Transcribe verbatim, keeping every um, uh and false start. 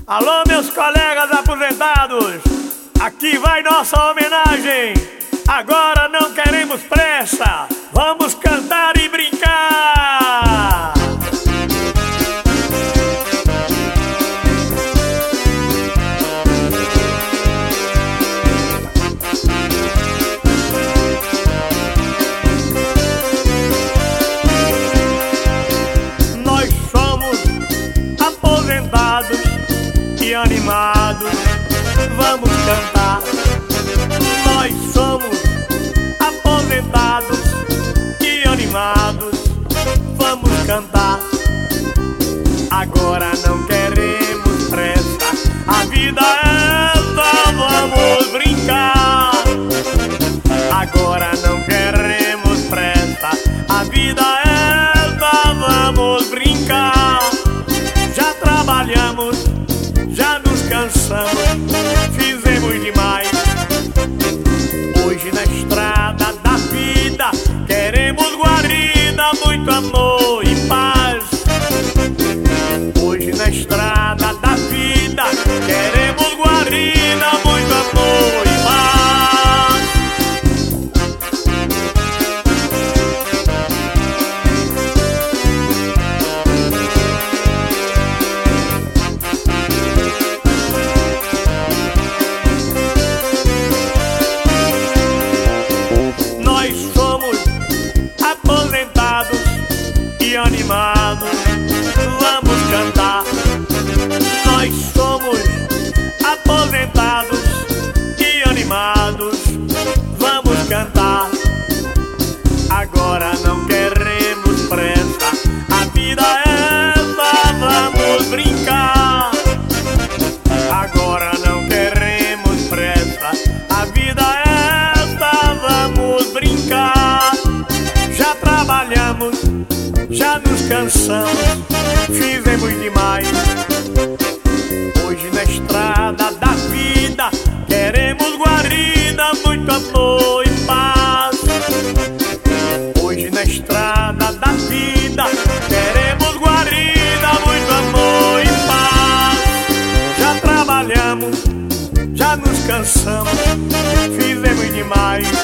Alô, meus colegas aposentados, aqui vai nossa homenagem. Agora não queremos pressa, vamos cantar e brincar. Nós somos aposentados e animados, vamos cantar. Nós somos aposentados e animados, vamos cantar. Agora não queremos pressa, a vida é essa, vamos brincar. Agora não queremos pressa, a vida é essa, vamos brincar. Já trabalhamos, já nos cansamos, fizemos demais. Hoje na estrada da vida queremos guarida, muito amor e paz. Hoje na estrada da vida queremos guarida, muito amor e paz. Nós somos aposentados e animados, vamos cantar. Nós somos aposentados e animados, vamos cantar. Agora não queremos pressa, a vida é essa, vamos brincar. Agora não queremos pressa, a vida é essa, vamos brincar. Já trabalhamos, já nos cansamos, fizemos demais. Hoje na estrada da vida queremos guarida, muito amor e paz. Hoje na estrada da vida queremos guarida, muito amor e paz. Já trabalhamos, já nos cansamos, fizemos demais.